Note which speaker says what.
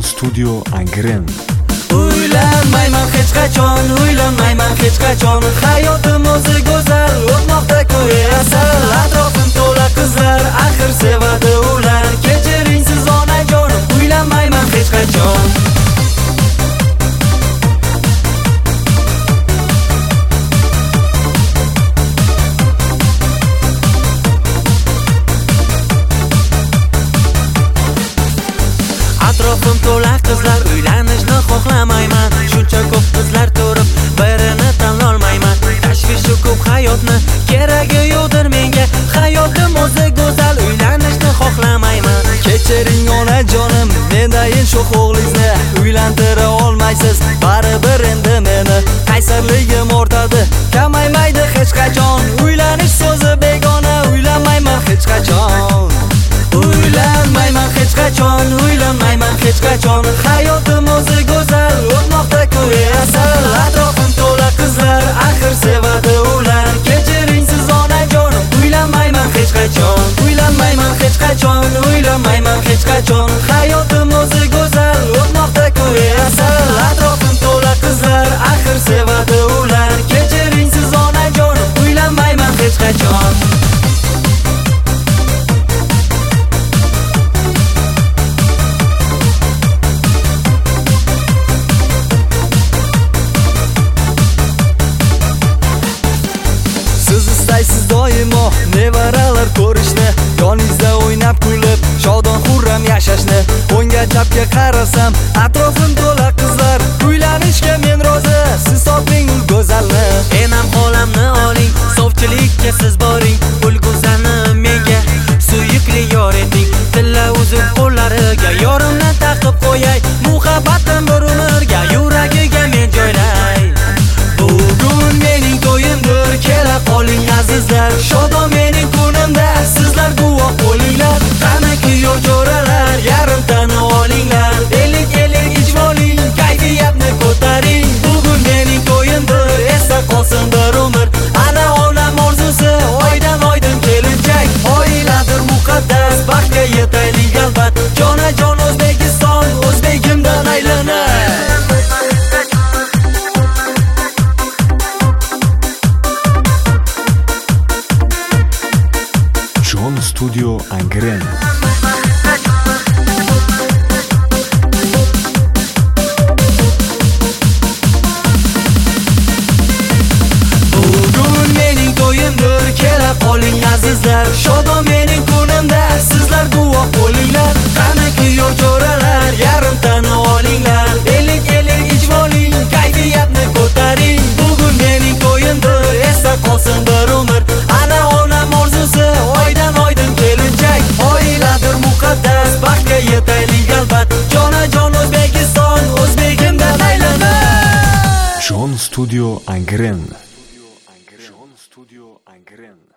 Speaker 1: Studio Angren.
Speaker 2: Uylanmayman hech qachon, uylanmayman hech qachon. Hayotim o'zi go'zal, o'tmoqda ko'yi asal. Atrofim to'la qizlar, axir sevadi ular. Kechiring siz onajonim, uylanmayman hech qachon. Atrofim to'la qizlar, uylanishni xohlamayman. Shuncha ko'p qizlar turib, birini tanlolmayman. Tashvishi ko'p hayotni, keragi yo'qdir menga. Hayotim o'zi go'zal, uylanishni xohlamayman. Kechiring onajonim, mendayin shu o'g'lingizni uylantira olmaysiz, baribir endi meni. Qaysarligim ortadi, kamaymaydi hech qachon. Uylanish so'zi begona, uylanmayman hech qachon. Uylanmayman hech qachon, uylanmayman hech qachon. Hayotim o'zi go'zal, o'tmoqda ko'yi asal. Atrofim to'la qizlar, axir sevadi ular. Kechiring siz onajonim, uylanmayman hech qachon. Uylanmayman hech qachon, uylanmayman hech qachon. Hayotim o'zi go'zal, o'tmoqda ko'yi asal. Atrofim to'la qizlar, axir sevadi ular. Kechiring siz onajonim, uylanmayman hech qachon. Siz istaysiz doimo nevaralar ko'rishni, yoningizda o'ynab kulib, shodon xurram yashashni. O'ngga chapga qarasam, atrofim to'la qizlar. Uylanishga men rozi, siz toping ul go'zalni. Enam xolamni oling, sovchilikka siz boring. Ul go'zalni menga suyukli yor eting. Tilla uzib qo'llariga yorimni taqib qo'yay. Muhabbatim bir umrga, yuragiga men joylay. Bugun mening to'yimdir, kela qoling azizlar. Shodon mening kunimda, sizlar guvoh bo'linglar. Qani kuyov jo'ralar, yarim tani olinglar. Elik ichib oling, kayfiyatni ko'taring. Bugun mening to'yimdir, esda qolsin bir umr. Ana onam orzusi, oydan oydin kelinchak. Oiladir muqaddas, baxtga yetaylik albat. Jonajon O'zbekiston, o'zbegimdan aylanay.
Speaker 1: Studio Angren.
Speaker 2: Bugun mening to'yimdir, kela qoling azizlar. Shodon mening kunimda, sizlar guvoh bo'linglar. Qani kuyov jo'ralar, yarim tani olinglar. Elik ichib oling, kayfiyatni ko'taring. Bugun mening to'yimdir, esda qolsin bir umr. Ana onam orzusi, oydan oydin kelinchak. Oiladir muqaddas, baxtga yetaylik albat. Jonajon O'zbekiston, o'zbegimdan aylanay.
Speaker 1: Studio Angren. Studio Angren.